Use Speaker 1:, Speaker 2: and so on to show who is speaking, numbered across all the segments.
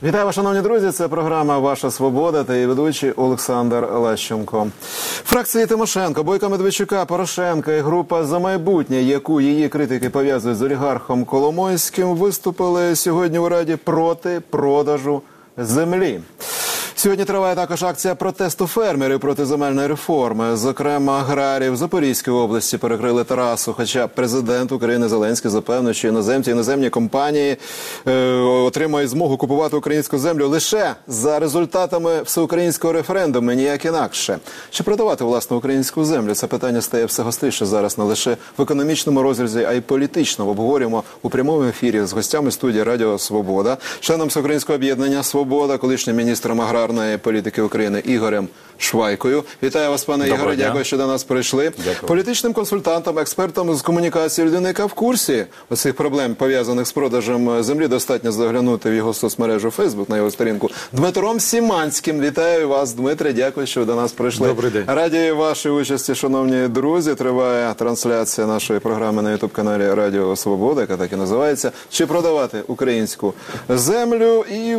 Speaker 1: Вітаю вас, шановні друзі, це програма «Ваша свобода» та її ведучий Олександр Лещенко. Фракції Тимошенко, Бойка Медведчука, Порошенка і група «За майбутнє», яку її критики пов'язують з олігархом Коломойським, виступили сьогодні у Раді проти продажу землі. Сьогодні триває також акція протесту фермерів проти земельної реформи. Зокрема, аграрії в Запорізькій області перекрили трасу, хоча президент України Зеленський запевнив, що іноземці, іноземні компанії отримають змогу купувати українську землю лише за результатами всеукраїнського референдуму, ніяк інакше. Чи продавати власну українську землю? Це питання стає все гостріше зараз не лише в економічному розрізі, а й політичному. Обговорюємо у прямому ефірі з гостями студії Радіо Свобода, членом Всеукраїнського об'єднання «Свобода», колишнім міністром аграрної політики України Ігорем Швайкою. Вітаю вас, пане Ігоре, дякую, що до нас прийшли.
Speaker 2: Дякую.
Speaker 1: Політичним консультантом, експертом з комунікації, людина, яка в курсі оцих проблем, пов'язаних з продажем землі, достатньо заглянути в його соцмережу Фейсбук, на його сторінку, Дмитром Сіманським. Вітаю вас, Дмитре, дякую, що ви до нас прийшли.
Speaker 2: Добрий день.
Speaker 1: Раді вашій участі, шановні друзі. Триває трансляція нашої програми на ютуб-каналі Радіо Свобода, яка так і називається «Чи продавати українську землю?». І,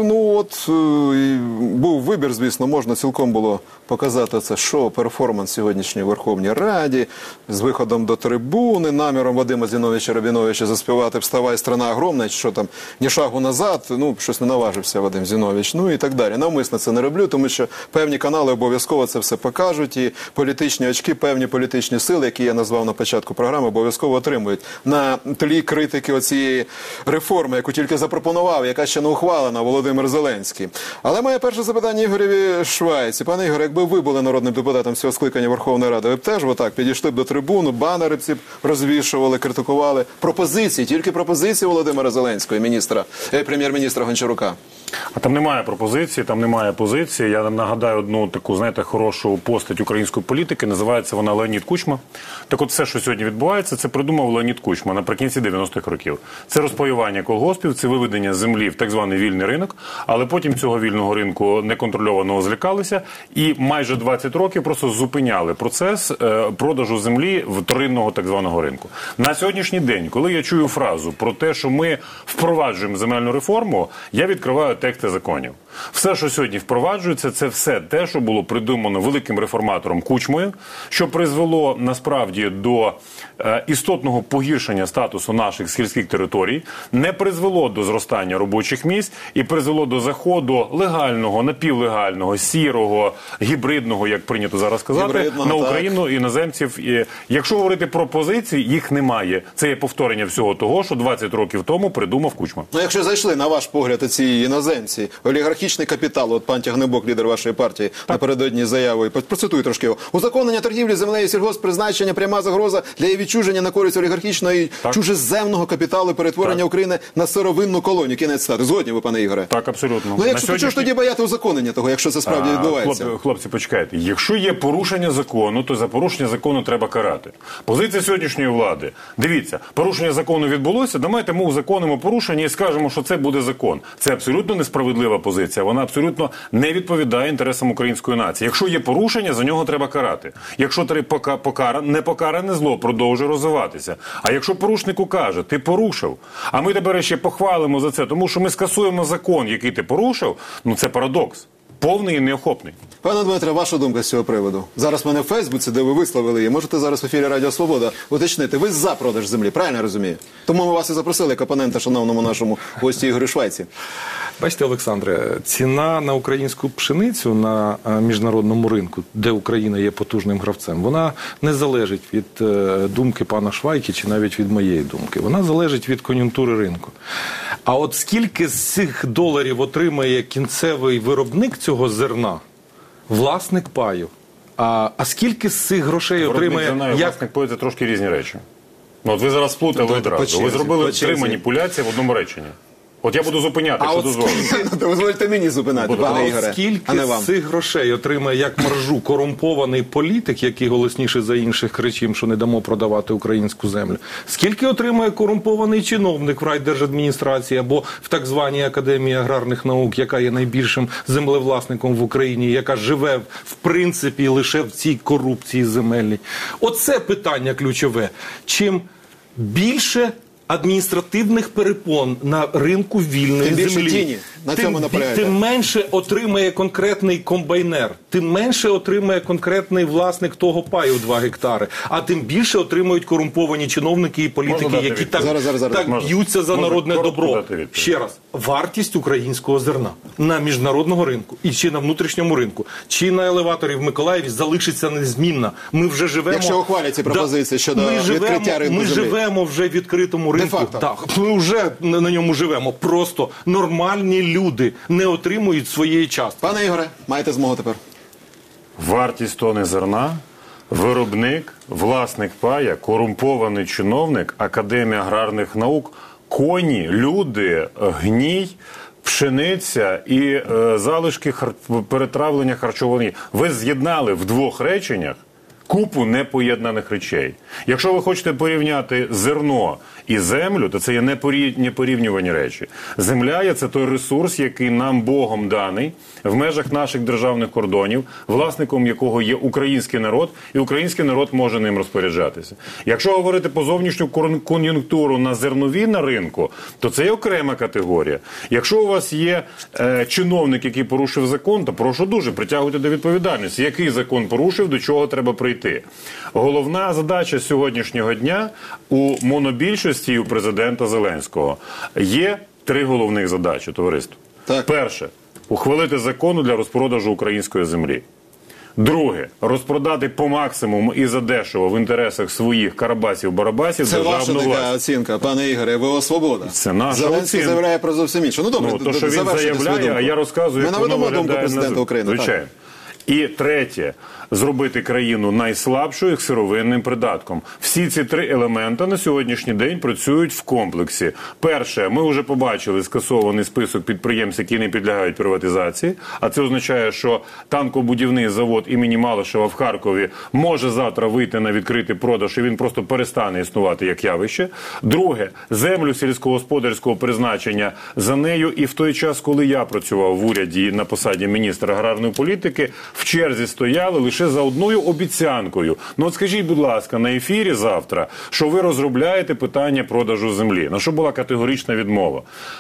Speaker 1: був вибір, звісно, можна цілком було показати це шоу-перформанс сьогоднішній Верховній Раді з виходом до трибуни, наміром Вадима Зіновійовича Рабіновича заспівати «Вставай, страна огромна», що там, ні шагу назад, щось не наважився Вадим Зіновійович, і так далі. Навмисно це не роблю, тому що певні канали обов'язково це все покажуть, і політичні очки, певні політичні сили, які я назвав на початку програми, обов'язково отримують на тлі критики оцієї реформи, яку тільки запропонував, яка ще не ухвалена, Володимир Зеленський. Але моє перше запитання Ігореві Швайці. Пане Ігоре, якби ви були народним депутатом цього скликання Верховної Ради, ви б теж отак підійшли б до трибуну, банери б ці розвішували, критикували пропозиції, тільки пропозиції Володимира Зеленського, прем'єр-міністра Гончарука?
Speaker 2: А там немає пропозиції, там немає позиції. Я нагадаю одну таку, хорошу постать української політики, називається вона Леонід Кучма. Так от все, що сьогодні відбувається, це придумав Леонід Кучма наприкінці 90-х років. Це розпаювання колгоспів, це виведення землі в так званий вільний ринок, але потім цього вільного ринку неконтрольованого злякалися і майже 20 років просто зупиняли процес продажу землі вторинного так званого ринку. На сьогоднішній день, коли я чую фразу про те, що ми впроваджуємо земельну реформу, я відкриваю тексти законів. Все, що сьогодні впроваджується, це все те, що було придумано великим реформатором Кучмою, що призвело насправді до істотного погіршення статусу наших сільських територій, не призвело до зростання робочих місць і призвело до заходу легального, напівлегального, сірого, гібридного, як прийнято зараз казати, на Україну іноземців. І якщо говорити про позиції, їх немає. Це є повторення всього того, що 20 років тому придумав Кучма.
Speaker 1: Якщо зайшли, на ваш погляд, ці іноземці, олігархічний капітал, от пан Тягнебок, лідер вашої партії, напередодні заявою, процитую трошки його, узаконення торгівлі землею сільгосппризначення, пряма загроза для її відчуження на користь олігархічного і чужеземного капіталу, перетворення України на сировинну колонію. Кінець цитати. Згодні ви, пане Ігоре?
Speaker 2: Так, абсолютно.
Speaker 1: Чого ж тоді бояти узаконення того, якщо це справді відбувається?
Speaker 2: Хлопці, почекайте. Якщо є порушення закону, то за порушення закону треба карати. Позиція сьогоднішньої влади. Дивіться, порушення закону відбулося, давайте ми узаконимо порушення і скажемо, що це буде закон. Це абсолютно несправедлива позиція, вона абсолютно не відповідає інтересам української нації. Якщо є порушення, за нього треба карати. Якщо непокаране зло продовжує розвиватися. А якщо порушнику каже, ти порушив, а ми тебе ще похвалимо за це, тому що ми скасуємо закон, який ти порушив, це парадокс. Повний і неохопний.
Speaker 1: Пане Дмитре, ваша думка з цього приводу? Зараз в мене в Фейсбуці, де ви висловили її, можете зараз в ефірі Радіо Свобода уточнити. Ви за продаж землі, правильно я розумію? Тому ми вас і запросили як опонента шановному нашому гості Ігорю Швайці.
Speaker 3: Бачите, Олександре, ціна на українську пшеницю на міжнародному ринку, де Україна є потужним гравцем, вона не залежить від думки пана Швайки чи навіть від моєї думки. Вона залежить від кон'юнктури ринку. А от скільки з цих доларів отримає кінцевий виробник цього зерна, власник паю, а скільки з цих грошей отримає...
Speaker 2: Власник паю – це трошки різні речі. От ви зараз сплутали одразу. Ви зробили 3 маніпуляції в одному реченні. От я буду зупиняти, якщо дозволите.
Speaker 1: Дозвольте мені зупинати, пане Ігоре,
Speaker 3: а не вам. Скільки з цих грошей отримає як маржу корумпований політик, який голосніше за інших кричим, що не дамо продавати українську землю? Скільки отримає корумпований чиновник в райдержадміністрації або в так званій Академії аграрних наук, яка є найбільшим землевласником в Україні, яка живе, в принципі, лише в цій корупції земельній? Оце питання ключове. Чим більше адміністративних перепон на ринку вільної
Speaker 1: Тим більше
Speaker 3: землі,
Speaker 1: тіні. На цьому наполягаєте.
Speaker 3: тим менше отримає конкретний комбайнер, тим менше отримає конкретний власник того паю 2 гектари, а тим більше отримують корумповані чиновники і політики,
Speaker 2: дати
Speaker 3: які так,
Speaker 1: Зараз.
Speaker 3: так
Speaker 2: Можна.
Speaker 3: б'ються за
Speaker 2: Можна
Speaker 3: народне
Speaker 2: коротко
Speaker 3: добро.
Speaker 2: дати відповідь.
Speaker 3: Ще раз, вартість українського зерна на міжнародному ринку і чи на внутрішньому ринку, чи на елеваторі в Миколаєві залишиться незмінна. Ми вже живемо...
Speaker 1: Якщо ухвалять ці пропозиції щодо відкриття ринку
Speaker 3: Ми
Speaker 1: землі.
Speaker 3: живемо вже в відкритому ринку.
Speaker 1: Де-факто.
Speaker 3: Так, ми вже на ньому живемо. Просто нормальні люди не отримують своєї частки.
Speaker 1: Пане Ігоре, маєте змогу тепер.
Speaker 2: Вартість тони зерна, виробник, власник пая, корумпований чиновник, Академія аграрних наук, коні, люди, гній, пшениця і залишки перетравлення харчової. Ви з'єднали в 2 реченнях купу непоєднаних речей. Якщо ви хочете порівняти зерно і землю, то це є непорівнювані речі. Земля є це той ресурс, який нам Богом даний в межах наших державних кордонів, власником якого є український народ, і український народ може ним розпоряджатися. Якщо говорити по зовнішню кон'юнктуру на зернові на ринку, то це є окрема категорія. Якщо у вас є чиновник, який порушив закон, то прошу дуже, притягуйте до відповідальності. Який закон порушив, до чого треба прийти? Головна задача сьогоднішнього дня у монобільшості і у президента Зеленського є 3 головних задачі, товариство.
Speaker 1: Так.
Speaker 2: Перше – ухвалити закону для розпродажу української землі. Друге – розпродати по максимуму і задешево в інтересах своїх карабасів-барабасів
Speaker 1: Це
Speaker 2: державну
Speaker 1: ваша
Speaker 2: власність.
Speaker 1: така оцінка, пане Ігоре, ВО «Свобода».
Speaker 2: Це наша
Speaker 1: Зеленський
Speaker 2: оцінка.
Speaker 1: заявляє про зовсім інше. Ну, добре,
Speaker 2: То, що він
Speaker 1: завершуйте свою
Speaker 2: заявляє,
Speaker 1: думку.
Speaker 2: а я розказую,
Speaker 1: Ми
Speaker 2: як воно
Speaker 1: наведемо думку
Speaker 2: виглядає
Speaker 1: президента України. так.
Speaker 2: Звичайно. І третє – зробити країну найслабшою сировинним придатком. Всі ці 3 елемента на сьогоднішній день працюють в комплексі. Перше, ми вже побачили скасований список підприємств, які не підлягають приватизації, а це означає, що танкобудівний завод імені Малишева в Харкові може завтра вийти на відкритий продаж, і він просто перестане існувати як явище. Друге, землю сільськогосподарського призначення за нею, і в той час, коли я працював в уряді на посаді міністра аграрної політики, в черзі стояли лише за одною обіцянкою. Ну от скажіть, будь ласка, на ефірі завтра, що ви розробляєте питання продажу землі. На що була категорична відмова?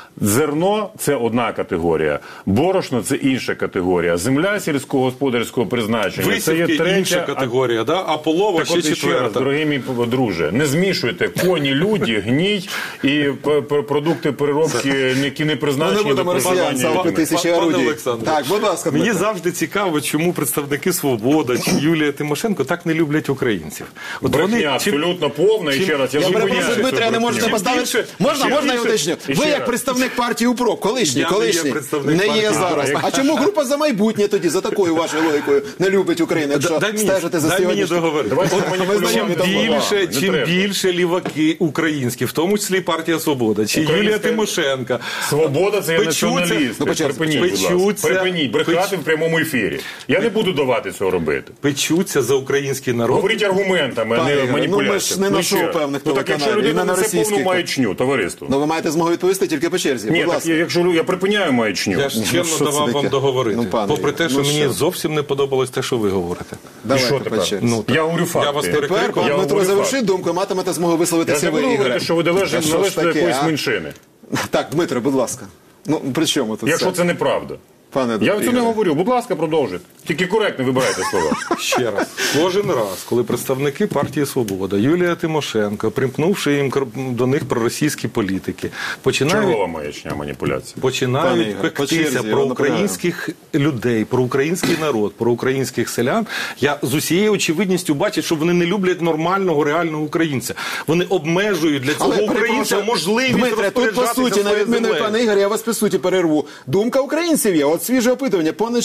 Speaker 2: Зерно – це одна категорія, борошно – це інша категорія, земля сільськогосподарського призначення – це є
Speaker 3: Висівки
Speaker 2: третя.
Speaker 3: інша категорія, да? А полова
Speaker 2: Так
Speaker 3: ще
Speaker 2: от ще раз,
Speaker 3: 4.
Speaker 2: дорогі мій друже, не змішуйте коні, люди, гній і продукти переробки, які не
Speaker 1: Ми не
Speaker 2: призначені до
Speaker 1: будемо росіян
Speaker 2: проживання.
Speaker 1: салити
Speaker 2: людьми.
Speaker 1: тисячі
Speaker 3: Пане
Speaker 1: орудій.
Speaker 3: Олександре,
Speaker 1: Так, будь ласка,
Speaker 3: Мені
Speaker 1: Дмитро.
Speaker 3: завжди цікаво, чому представники «Свобода» чи Юлія Тимошенко так не люблять українців. От
Speaker 2: Брехня
Speaker 3: чим-
Speaker 2: абсолютно повна, і ще раз, я
Speaker 1: Я
Speaker 2: зупиняю
Speaker 1: перепрошую,
Speaker 2: цю
Speaker 1: Дмитре, не можете
Speaker 2: брехню.
Speaker 1: поставити... Можна я уточню?
Speaker 2: І
Speaker 1: Ви
Speaker 2: ще
Speaker 1: як
Speaker 2: раз.
Speaker 1: представник партії УПРО, колишній,
Speaker 3: Я не є представник
Speaker 1: не є
Speaker 3: партії.
Speaker 1: зараз.
Speaker 2: А
Speaker 1: А чому група «За майбутнє» тоді, за такою вашою логікою, не любить Україну, якщо стежите за
Speaker 3: дай мені
Speaker 1: сьогоднішнім?
Speaker 3: договорити.
Speaker 2: Давайте
Speaker 3: От
Speaker 2: не маніпулювати
Speaker 3: чим
Speaker 2: словами. Не
Speaker 3: чим
Speaker 2: треба.
Speaker 3: більше ліваки українські, в тому числі партія «Свобода», чи
Speaker 2: Українська-
Speaker 3: Юлія Тимошенко,
Speaker 2: Свобода – це є
Speaker 3: Печуться-
Speaker 2: націоналісти.
Speaker 1: Ну, почекайте,
Speaker 2: Припиніть, будь ласка.
Speaker 3: печуться-
Speaker 2: Припиніть брехати в прямому ефірі. Я не буду давати цього робити.
Speaker 3: печуться за український народ.
Speaker 2: Говоріть аргументами, а
Speaker 1: Пане
Speaker 2: не
Speaker 1: Ігоре,
Speaker 2: маніпуляціями.
Speaker 1: ну, ми ж не на
Speaker 2: ще
Speaker 1: шоу
Speaker 2: раз.
Speaker 1: певних
Speaker 2: Ну так якщо
Speaker 1: телеканалів, і
Speaker 2: людина
Speaker 1: не на
Speaker 2: несе повну
Speaker 1: російських.
Speaker 2: маячню, товариство.
Speaker 1: Ну, ви маєте змогу відповісти тільки по черзі.
Speaker 2: Ні,
Speaker 1: Будь
Speaker 2: так
Speaker 1: ласка.
Speaker 2: якщо я припиняю маячню.
Speaker 3: Я ж чемно
Speaker 1: що це
Speaker 3: давав
Speaker 1: таке?
Speaker 3: вам договорити.
Speaker 1: Ну, пане
Speaker 3: Попри
Speaker 1: Ігоре,
Speaker 3: те, що
Speaker 1: ну,
Speaker 3: мені
Speaker 1: що?
Speaker 3: зовсім не подобалось те, що ви говорите.
Speaker 1: Давайте
Speaker 2: що
Speaker 1: по
Speaker 2: тепер?
Speaker 1: черзі.
Speaker 3: Ну,
Speaker 2: Я говорю факти.
Speaker 3: Я вас
Speaker 1: Тепер,
Speaker 3: перекрикував.
Speaker 1: пан
Speaker 2: Я
Speaker 1: Дмитро,
Speaker 2: говорю
Speaker 1: завершіть
Speaker 2: факт.
Speaker 1: думку, матимете змогу
Speaker 2: Я
Speaker 1: висловитися
Speaker 2: не
Speaker 1: ви,
Speaker 2: буду
Speaker 1: Ігоре.
Speaker 2: говорити, що ви
Speaker 1: Та що ж
Speaker 2: належите до
Speaker 1: таке,
Speaker 2: якоїсь
Speaker 1: а?
Speaker 2: меншини.
Speaker 1: Так, Дмитро, будь ласка. Ну, при чому тут
Speaker 2: Якщо
Speaker 1: це?
Speaker 2: це неправда.
Speaker 1: Пане
Speaker 2: Я цього не
Speaker 1: Ігоре.
Speaker 2: говорю. Будь ласка, продовжуйте. Тільки коректно вибирайте слова.
Speaker 3: Ще раз. Кожен раз, коли представники партії «Свобода», Юлія Тимошенко, примкнувши їм до них проросійські політики, починають
Speaker 2: Чергова маячня, маніпуляція.
Speaker 1: Пане Ігоре, по
Speaker 3: пектися
Speaker 1: черзі, я
Speaker 3: про
Speaker 1: вам
Speaker 3: українських людей, про український народ, про українських селян, я з усією очевидністю бачу, що вони не люблять нормального, реального українця. Вони обмежують для цього українця
Speaker 1: перепрошую,
Speaker 3: можливість
Speaker 1: Дмитре, тут по
Speaker 3: розпоряджатися
Speaker 1: суті, на
Speaker 3: своєю
Speaker 1: відміну від
Speaker 3: землею.
Speaker 1: пане Ігоря, я вас по суті перерву. Думка українців є. От свіже опитування. Понад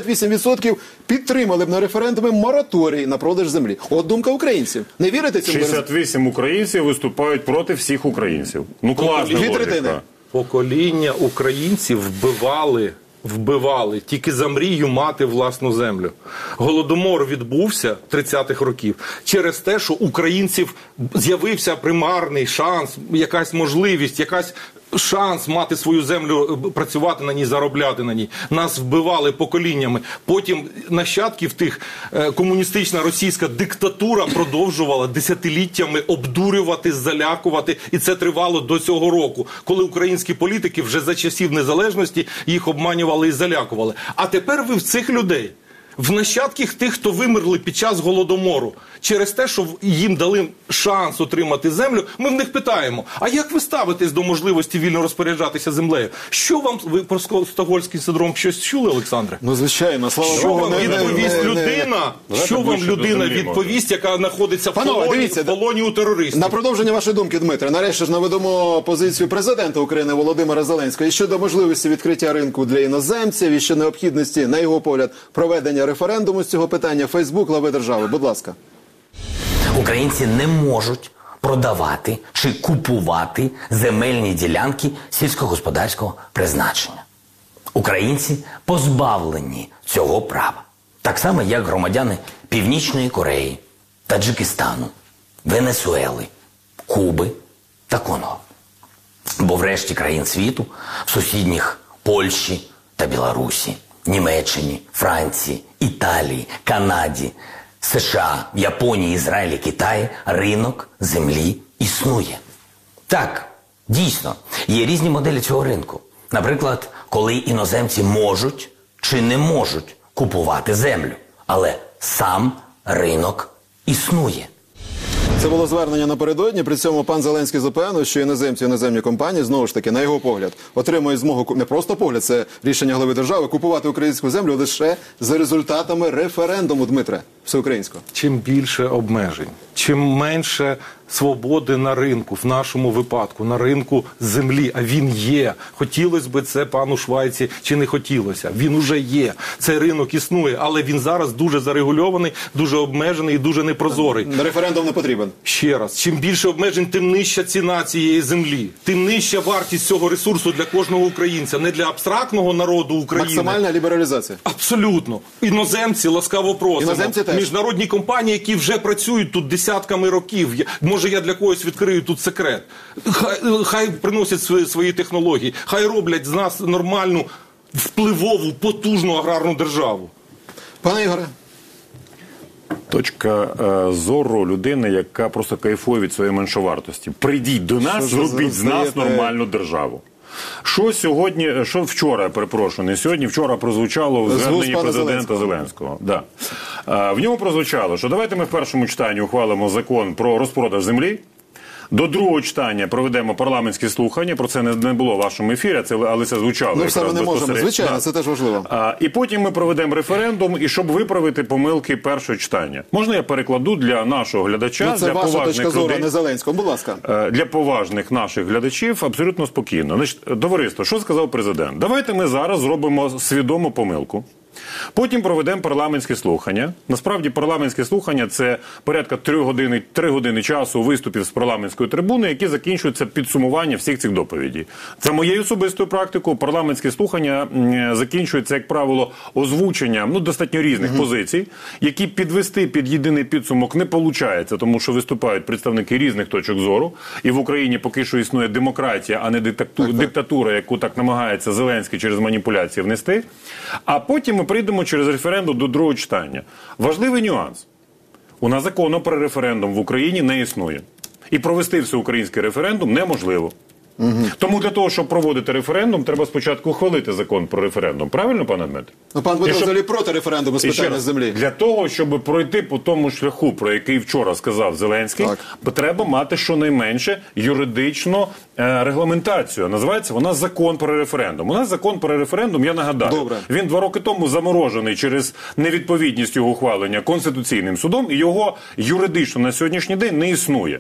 Speaker 1: 68% підтримали б на референдумі мораторій на продаж землі. От думка українців. Не вірите цьому?
Speaker 2: 68 українців виступають проти всіх українців. Ну, класна
Speaker 1: Дві третини.
Speaker 2: логіка.
Speaker 3: Покоління українців вбивали тільки за мрію мати власну землю. Голодомор відбувся 30-х років через те, що українців з'явився примарний шанс, якась можливість, якась шанс мати свою землю, працювати на ній, заробляти на ній. Нас вбивали поколіннями. Потім нащадків тих комуністична російська диктатура продовжувала десятиліттями обдурювати, залякувати. І це тривало до цього року, коли українські політики вже за часів незалежності їх обманювали і залякували. А тепер ви в цих людей, в нащадках тих, хто вимерли під час Голодомору, через те, що їм дали шанс отримати землю, ми в них питаємо, а як ви ставитесь до можливості вільно розпоряджатися землею? Що вам, ви про Стокгольмський синдром щось чули, Олександре?
Speaker 1: Ну, звичайно, слава
Speaker 3: Що
Speaker 1: Богу.
Speaker 3: вам відповість людина? Що вам людина відповість, яка знаходиться в полоні у терористів?
Speaker 1: На продовження вашої думки, Дмитре, нарешті ж наведемо позицію президента України Володимира Зеленського і щодо можливості відкриття ринку для іноземців і ще необхідності, на його погляд, проведення референдуму з цього питання. Фейсбук, глави держави, будь ласка.
Speaker 4: Українці не можуть продавати чи купувати земельні ділянки сільськогосподарського призначення. Українці позбавлені цього права. Так само, як громадяни Північної Кореї, Таджикистану, Венесуели, Куби та Конго. Бо в решті країн світу, в сусідніх Польщі та Білорусі, Німеччині, Франції, Італії, Канаді, США, Японії, Ізраїлі, Китаї ринок землі існує. Так, дійсно, є різні моделі цього ринку. Наприклад, коли іноземці можуть чи не можуть купувати землю. Але сам ринок існує.
Speaker 1: Це було звернення напередодні. При цьому пан Зеленський запевнив, що іноземці, іноземні компанії, знову ж таки, на його погляд, отримують змогу, не просто погляд, це рішення глави держави, купувати українську землю лише за результатами референдуму, Дмитре, всеукраїнського.
Speaker 3: Чим більше обмежень, чим менше свободи на ринку, в нашому випадку, на ринку землі, а він є. Хотілося б це пану Швайці чи не хотілося. Він уже є. Цей ринок існує, але він зараз дуже зарегульований, дуже обмежений і дуже непрозорий.
Speaker 1: Референдум не потрібен.
Speaker 3: Ще раз, чим більше обмежень, тим нижча ціна цієї землі, тим нижча вартість цього ресурсу для кожного українця, не для абстрактного народу України.
Speaker 1: Максимальна лібералізація.
Speaker 3: Абсолютно. Іноземці ласкаво просимо.
Speaker 1: Іноземці теж.
Speaker 3: Міжнародні компанії, які вже працюють тут десятками років. Може, я для когось відкрию тут секрет. Хай приносять свої технології. Хай роблять з нас нормальну, впливову, потужну аграрну державу.
Speaker 1: Пане Ігоре.
Speaker 2: Точка зору людини, яка просто кайфує від своєї меншовартості. Прийдіть до нас, зробіть з нас нормальну державу. Що сьогодні, що вчора, перепрошую, не сьогодні, вчора прозвучало в зверненні президента Зеленського. Да. В ньому прозвучало, що давайте ми в першому читанні ухвалимо закон про розпродаж землі, до другого читання проведемо парламентські слухання, про це не було в вашому ефірі, але це звучало.
Speaker 1: Ну, все ми не можемо, звичайно, це теж важливо.
Speaker 2: І потім ми проведемо референдум, і щоб виправити помилки першого читання. Можна я перекладу для нашого глядача,
Speaker 1: ну, це
Speaker 2: для
Speaker 1: ваша
Speaker 2: поважних
Speaker 1: точка зору,
Speaker 2: людей,
Speaker 1: не Зеленського, будь ласка.
Speaker 2: Для поважних наших глядачів абсолютно спокійно. Значить, товариство, що сказав президент? Давайте ми зараз зробимо свідому помилку. Потім проведемо парламентські слухання. Насправді парламентські слухання – це порядка 3 години часу виступів з парламентської трибуни, які закінчуються підсумуванням всіх цих доповідей. За моєю особистою практикою, парламентські слухання закінчуються, як правило, озвученням достатньо різних позицій, які підвести під єдиний підсумок не виходить, тому що виступають представники різних точок зору. І в Україні поки що існує демократія, а не диктатура, яку так намагається Зеленський через маніпуляції внести. А потім ми прийдемо через референдум до другого читання. Важливий нюанс. У нас закону про референдум в Україні не існує. І провести всеукраїнський референдум неможливо. Тому для того, щоб проводити референдум, треба спочатку ухвалити закон про референдум. Правильно, пане Дмитре?
Speaker 1: Ну, пан Дмитро взагалі проти референдуму з питання землі.
Speaker 2: Для того, щоб пройти по тому шляху, про який вчора сказав Зеленський, треба мати щонайменше юридичну регламентацію. Називається вона закон про референдум. У нас закон про референдум, я нагадаю, він 2 роки тому заморожений через невідповідність його ухвалення Конституційним судом, і його юридично на сьогоднішній день не існує.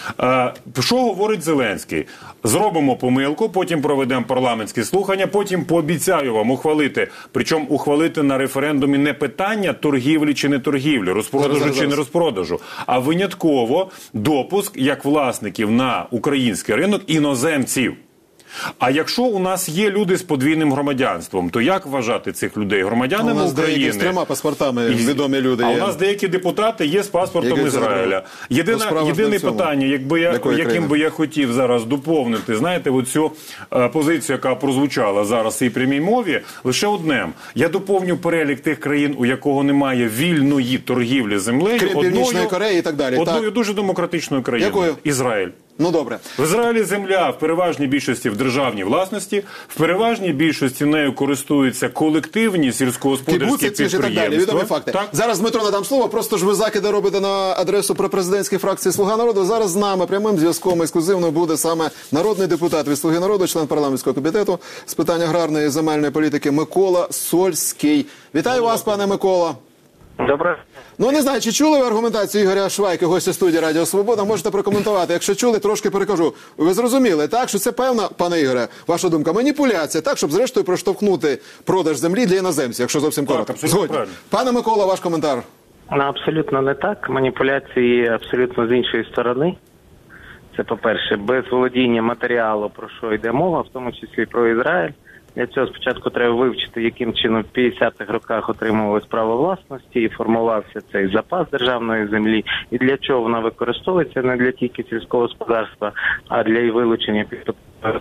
Speaker 2: Що говорить Зеленський? Зробимо помилку, потім проведемо парламентські слухання, потім пообіцяю вам ухвалити, причому ухвалити на референдумі не питання торгівлі чи не торгівлі, розпродажу чи не розпродажу, а винятково допуск як власників на український ринок іноземців. А якщо у нас є люди з подвійним громадянством, то як вважати цих людей громадянами України?
Speaker 1: У нас деякі з 3 паспортами відомі люди
Speaker 2: А
Speaker 1: є.
Speaker 2: у нас деякі депутати є з паспортом
Speaker 1: Які
Speaker 2: Ізраїля. Єдине питання, яким би я хотів зараз доповнити, знаєте, оцю позицію, яка прозвучала зараз в цій прямій мові, лише одне. Я доповню перелік тих країн, у якого немає вільної торгівлі землею,
Speaker 1: Крім Північної Кореї і так далі.
Speaker 2: Одною дуже демократичною країною.
Speaker 1: Якою?
Speaker 2: Ізраїль.
Speaker 1: Ну, добре.
Speaker 2: В Ізраїлі земля в переважній більшості в державній власності, в переважній більшості нею користуються колективні сільськогосподарські
Speaker 1: Кібуци, і так далі.
Speaker 2: підприємства.
Speaker 1: Відомі факти.
Speaker 2: Так?
Speaker 1: Зараз Дмитро надам слово, просто ж ви закиди робите на адресу пропрезидентської фракції «Слуга народу». Зараз з нами прямим зв'язком ексклюзивно буде саме народний депутат від «Слуги народу», член парламентського комітету з питань аграрної і земельної політики Микола Сольський. Вітаю вас, пане Микола.
Speaker 5: Добре.
Speaker 1: Ну, не знаю, чи чули ви аргументацію Ігоря Швайки, гостя студії Радіо Свобода, можете прокоментувати. Якщо чули, трошки перекажу. Ви зрозуміли, так, що це певна, пане Ігоре, ваша думка, маніпуляція, так, щоб зрештою проштовхнути продаж землі для іноземців, якщо зовсім коротко.
Speaker 2: абсолютно правильно.
Speaker 1: Пане Микола, ваш коментар.
Speaker 5: Абсолютно не так. Маніпуляції абсолютно з іншої сторони. Це, по-перше, без володіння матеріалу, про що йде мова, в тому числі про Ізраїль. Для цього спочатку треба вивчити, яким чином в 50-х роках отримувалось право власності і формувався цей запас державної землі, і для чого вона використовується не для тільки сільського господарства, а для її вилучення під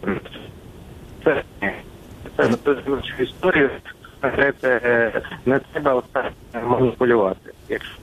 Speaker 5: це історію. Не треба маніпулювати, якщо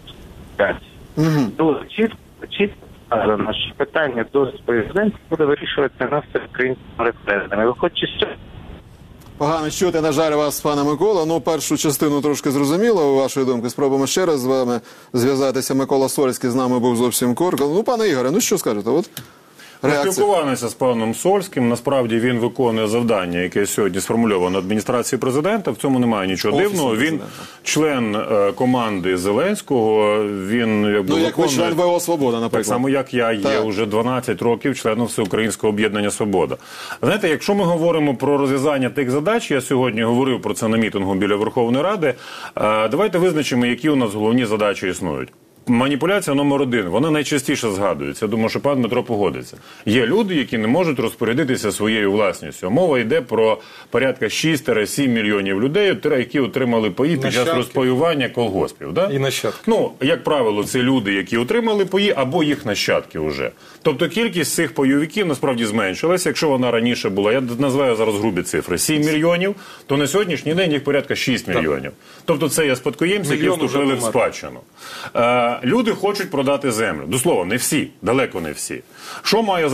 Speaker 5: дуже чітко сказано, що питання до президента буде вирішуватися на всеукраїнському референдумі. Виходячи з цього,
Speaker 1: Погано чути, на жаль, вас, пане Микола. Ну, першу частину трошки зрозуміло, вашої думки. Спробуємо ще раз з вами зв'язатися. Микола Сольський з нами був зовсім коротко. Ну, пане Ігоре, ну що скажете? От реакція.
Speaker 2: Спілкувалися з паном Сольським. Насправді він виконує завдання, яке сьогодні сформульовано адміністрацією президента. В цьому немає нічого дивного. Він член команди Зеленського. Він
Speaker 1: Ну, як ви член ВО «Свобода», наприклад.
Speaker 2: Так само, як я є уже 12 років членом Всеукраїнського об'єднання «Свобода». Знаєте, якщо ми говоримо про розв'язання тих задач, я сьогодні говорив про це на мітингу біля Верховної Ради, давайте визначимо, які у нас головні задачі існують. Маніпуляція номер 1, вона найчастіше згадується. Я думаю, що пан Дмитро погодиться. Є люди, які не можуть розпорядитися своєю власністю. Мова йде про порядка 6-7 мільйонів людей, які отримали паї під час розпаювання колгоспів. Да?
Speaker 3: І нащадки.
Speaker 2: Ну, як правило, це люди, які отримали паї, або їх нащадки вже. Тобто кількість цих пайовиків насправді зменшилася. Якщо вона раніше була, я називаю зараз грубі цифри, 7 мільйонів, то на сьогоднішній день їх порядка 6 мільйонів. Тобто це є спадкоємці, які вступили в спадщину. Люди хочуть продати землю. До слова, не всі, далеко не всі. Що має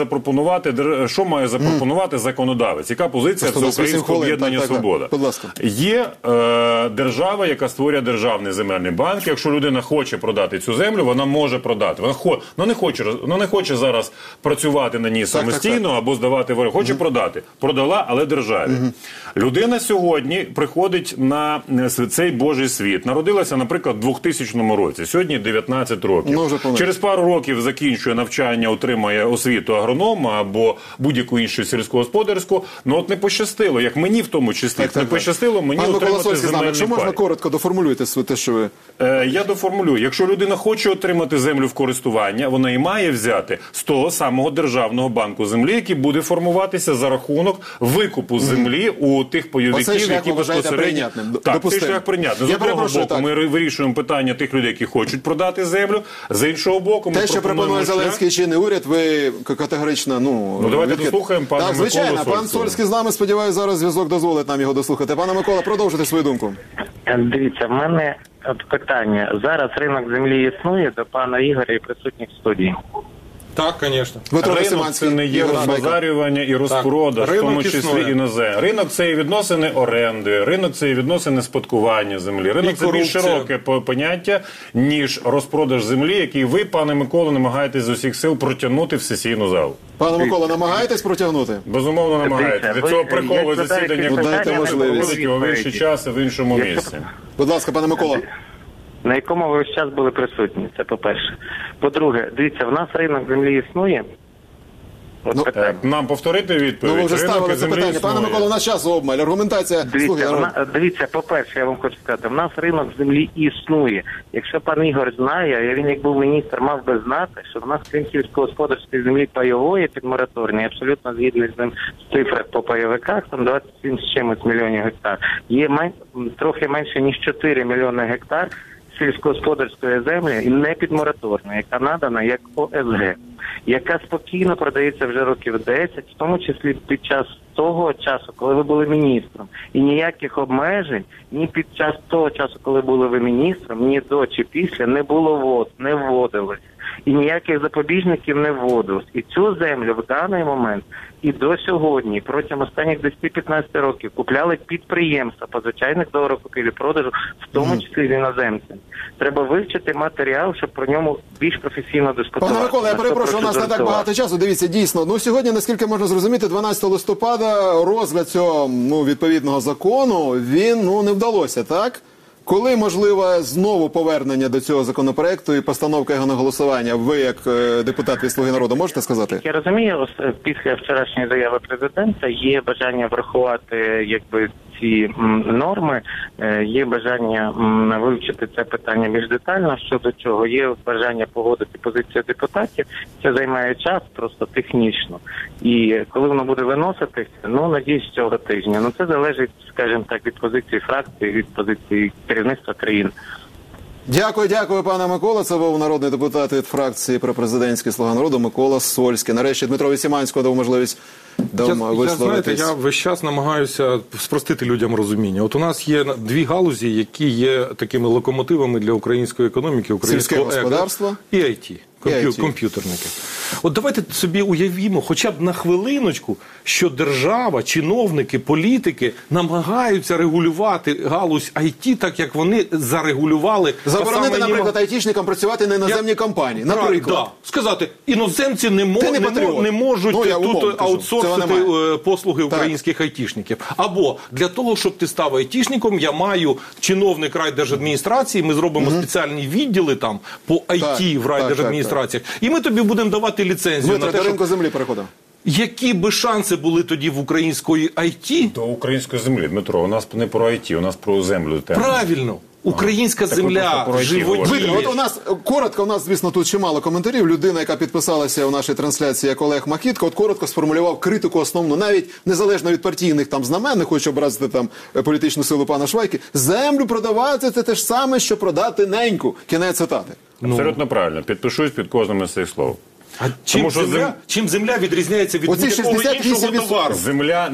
Speaker 2: запропонувати законодавець? Яка позиція Всеукраїнського об'єднання «Свобода»? Є держава, яка створює державний земельний банк. Якщо людина хоче продати цю землю, вона може продати. Вона не хоче зараз працювати на ній самостійно або здавати в оренду. Хоче продати. Продала, але державі. Людина сьогодні приходить на цей Божий світ. Народилася, наприклад, в 2000 році. Сьогодні 19 років. Через пару років закінчує навчання, отримає освіту агронома або будь-яку іншу сільськогосподарську. Ну от не пощастило, як мені в тому числі. Не пощастило мені отримати земельний пай.
Speaker 1: Якщо можна коротко доформулюйте те, що ви...
Speaker 2: Я доформулюю. Якщо людина хоче отримати землю в користування, вона і має взяти з того самого державного банку землі, який буде формуватися за рахунок викупу землі у тих пайовиків, які безпосередньо... Так, цей шлях прийнятний. З одного боку ми вирішуємо питання тих людей, які хочуть продати землю, з іншого боку ми
Speaker 1: те, що пропонує Зеленський чинний уряд, ви категорично... Ну,
Speaker 2: давайте дослухаємо пана Миколу Сольського.
Speaker 1: Так, звичайно, пан Сольський з нами, сподіваюся, зараз зв'язок дозволить нам його дослухати. Пане Микола, продовжуйте свою думку.
Speaker 5: Дивіться, в мене питання. Зараз ринок землі існує до пана Ігоря і присутніх в студії.
Speaker 3: Так, звісно.
Speaker 2: Ринок – це не є розбазарювання і розпродаж, в тому числі іноземний. Ринок – це і відносини оренди, ринок – це і відносини спадкування землі. Ринок – це більш широке поняття, ніж розпродаж землі, який ви, пане Миколо, намагаєтесь з усіх сил протягнути в сесійну залу.
Speaker 1: Пане Микола, намагаєтесь протягнути?
Speaker 2: Безумовно, намагаєтесь. Від цього приховує засідання, проводить його в інший час і в іншому місці.
Speaker 1: Будь ласка, пане Микола.
Speaker 5: На якому ви весь час були присутні, це по-перше. По-друге, дивіться, в нас ринок землі існує, От питання.
Speaker 2: Нам повторити відповідь?
Speaker 1: Ну, ви вже
Speaker 2: Ринок
Speaker 1: ставили це
Speaker 2: землі
Speaker 1: питання. Пане
Speaker 2: існує.
Speaker 1: Микола, у нас час обмаль. Аргументація. Слухай,
Speaker 5: Дивіться, по-перше, я вам хочу сказати, в нас ринок землі існує. Якщо пан Ігор знає, а він як був міністр, мав би знати, що в нас крім сільськогосподарської землі пайової підмораторної, абсолютно згідний з ним з цифр по пайовиках, там 27 з чимось мільйонів гектар, є трохи менше, ніж 4 мільйони гектар сільськогосподарської землі і не підмораторної, яка надана як ОСГ, яка спокійно продається вже років 10, в тому числі під час того часу, коли ви були міністром. І ніяких обмежень ні під час того часу, коли були ви міністром, ні до чи після не вводилось. І ніяких запобіжників не вводилось. І цю землю в даний момент і до сьогодні, протягом останніх 10-15 років, купляли підприємства по звичайних договорах купівлі-продажу, в тому числі з іноземцями. Треба вивчити матеріал, щоб про ньому більш професійно дискутувати.
Speaker 1: Пане Микола, я перепрошую, у нас не так багато часу. Дивіться, дійсно, сьогодні, наскільки можна зрозуміти, 12 листопада розгляд цього відповідного закону, він не вдалося, так? Коли можливе знову повернення до цього законопроекту і постановка його на голосування? Ви, як депутат від «Слуги народу», можете сказати?
Speaker 5: Я розумію, після вчорашньої заяви президента є бажання врахувати ці норми, є бажання вивчити це питання більш детально, щодо чого є бажання погодити позицію депутатів. Це займає час просто технічно. І коли воно буде виноситися, надіюсь, цього тижня. Це залежить, скажімо так, від позиції фракції, від позиції керівництва країни.
Speaker 1: Дякую, пане Микола. Це був народний депутат від фракції пропрезидентської «Слуга народу» Микола Сольський. Нарешті Дмитро Сіманського дав можливість висловитись.
Speaker 3: Я весь час намагаюся спростити людям розуміння. От у нас є дві галузі, які є такими локомотивами для української економіки, українського
Speaker 1: господарства
Speaker 3: і IT. Комп'ютерники. От давайте собі уявімо хоча б на хвилиночку, що держава, чиновники, політики намагаються регулювати галузь IT так, як вони зарегулювали.
Speaker 1: Заборонити, наприклад, айтішникам працювати на іноземній компанії. Наприклад.
Speaker 3: Сказати, іноземці не можуть тут аутсорсити послуги українських айтішників. Або для того, щоб ти став айтішником, я маю чиновник райдержадміністрації, ми зробимо спеціальні відділи там по IT в райдержадміністраціях. І ми тобі будемо давати ліцензію
Speaker 1: на те, ринку землі переходимо.
Speaker 3: Які би шанси були тоді в української IT?
Speaker 2: До української землі, Дмитро, у нас не про IT, у нас про землю.
Speaker 3: Правильно. Українська земля живодіє.
Speaker 1: От у нас, звісно, тут чимало коментарів. Людина, яка підписалася у нашій трансляції, як Олег Макітко, коротко сформулював критику основну, навіть незалежно від партійних знамен, не хочу образити політичну силу пана Швайки. Землю продавати – це те ж саме, що продати неньку. Кінець цитати.
Speaker 2: Абсолютно правильно. Підпишусь під кожним із цих слов.
Speaker 3: А чим земля відрізняється від будь-якого іншого товару?
Speaker 2: Земля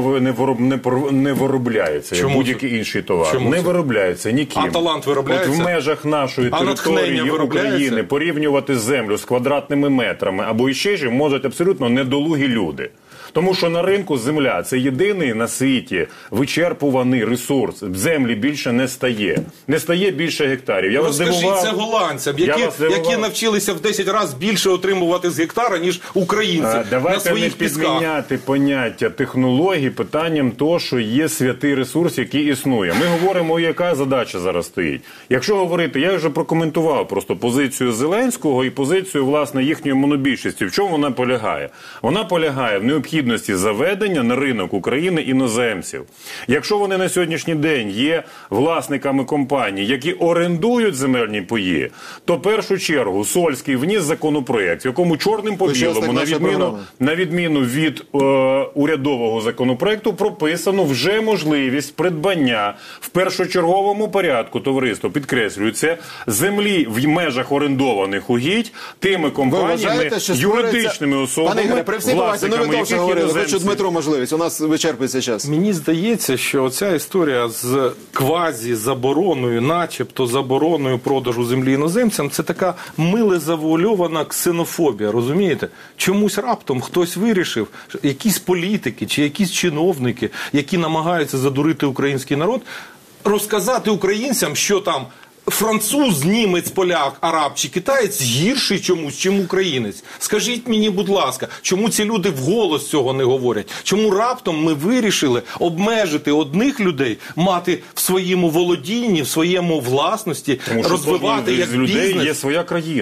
Speaker 2: не виробляється, як будь-який інший товар.
Speaker 3: Чому
Speaker 2: не виробляється ніким.
Speaker 3: А талант виробляється?
Speaker 2: От в межах нашої території України порівнювати землю з квадратними метрами або іще ж можуть абсолютно недолугі люди. Тому що на ринку земля – це єдиний на світі вичерпуваний ресурс. Землі більше не стає. Не стає більше гектарів.
Speaker 3: Розкажіть це голландцям, які навчилися в 10 разів більше отримувати з гектара, ніж українці на своїх пісках.
Speaker 2: Давайте не підміняти поняття технологій питанням того, що є святий ресурс, який існує. Ми говоримо, яка задача зараз стоїть. Якщо говорити, я вже прокоментував просто позицію Зеленського і позицію, власне, їхньої монобільшості. В чому вона полягає? Вона полягає в необхідності заведення на ринок України іноземців. Якщо вони на сьогоднішній день є власниками компаній, які орендують земельні паї, то в першу чергу Сольський вніс законопроект, в якому чорним по білому, на відміну від урядового законопроекту, прописано вже можливість придбання в першочерговому порядку, товариство, підкреслюю, це землі в межах орендованих угідь тими компаніями, юридичними особами, власниками яких
Speaker 1: Хочу Дмитро можливість, у нас вичерпується час.
Speaker 3: Мені здається, що ця історія з квазі-забороною, начебто забороною продажу землі іноземцям, це така миле завуальована ксенофобія, розумієте? Чомусь раптом хтось вирішив, якісь політики чи якісь чиновники, які намагаються задурити український народ, розказати українцям, що там француз, німець, поляк, араб чи китаєць гірший чомусь, чим українець. Скажіть мені, будь ласка, чому ці люди вголос цього не говорять? Чому раптом ми вирішили обмежити одних людей, мати в своєму володінні, в своєму власності, розвивати як бізнес?
Speaker 2: Тому що людей є своя країна.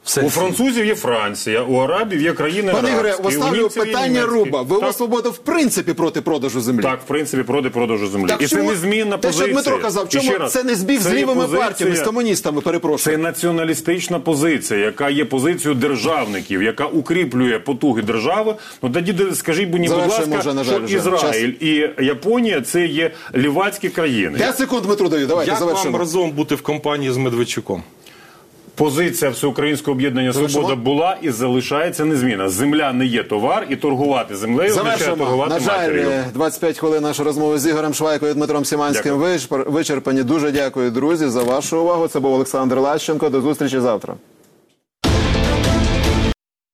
Speaker 2: У французів є Франція, у арабів є країни
Speaker 1: Пане Ігоре,
Speaker 2: арабські, у
Speaker 1: поставлю
Speaker 2: німців є
Speaker 1: питання
Speaker 2: німецькі.
Speaker 1: руба. Ви у
Speaker 2: Так.
Speaker 1: «Свобода» в принципі проти продажу землі?
Speaker 2: Так, в принципі, проти продажу землі.
Speaker 1: Так
Speaker 2: І це
Speaker 1: чому-
Speaker 2: незмінна
Speaker 1: те,
Speaker 2: позиція.
Speaker 1: що Дмитро казав,
Speaker 2: І ще
Speaker 1: чому
Speaker 2: раз,
Speaker 1: це не збіг з
Speaker 2: це є
Speaker 1: лівими
Speaker 2: позиція-
Speaker 1: партіями, з комуністами, перепрошую?
Speaker 2: Це націоналістична позиція, яка є позицією державників, яка укріплює потуги держави. Ну тоді скажіть мені, будь
Speaker 1: Завершуємо
Speaker 2: ласка,
Speaker 1: вже, на жаль,
Speaker 2: що
Speaker 1: вже.
Speaker 2: Ізраїль і Японія це є лівацькі країни.
Speaker 1: 5 секунд Дмитру даю, давайте
Speaker 3: Як
Speaker 1: завершимо.
Speaker 3: вам разом бути в компанії з Медведчуком?
Speaker 2: Позиція Всеукраїнського об'єднання «Свобода» була і залишається незмінна. Земля не є товар, і торгувати землею означає
Speaker 1: Завершимо.
Speaker 2: торгувати
Speaker 1: На жаль,
Speaker 2: матір'ю.
Speaker 1: 25 хвилин нашої розмови з Ігорем Швайкою і Дмитром Сіманським вичерпані. Дуже дякую, друзі, за вашу увагу. Це був Олександр Лащенко. До зустрічі завтра.